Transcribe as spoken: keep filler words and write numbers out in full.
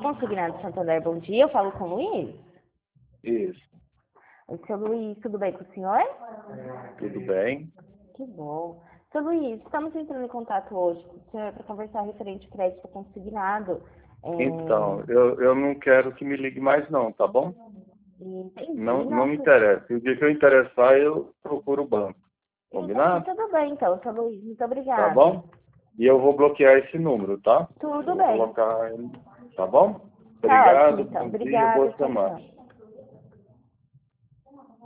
Consignado Santander, bom dia. Eu falo com o Luiz. Isso. Oi, seu Luiz, tudo bem com o senhor? Tudo bem? Que bom. Seu Luiz, estamos entrando em contato hoje com o senhor para conversar referente ao crédito consignado. É... Então, eu, eu não quero que me ligue mais não, tá bom? Entendi. Não, não me Nossa, interessa. O dia que eu interessar, eu procuro o banco. entendi. Combinado? Tudo bem, então, seu Luiz. Muito Tá obrigada. bom? E eu vou bloquear esse número, tá? Tudo Eu vou bem. colocar ele. Tá bom? Tá ótimo, Obrigado, então. bom dia, Obrigada. boa Tchau, semana. tchau.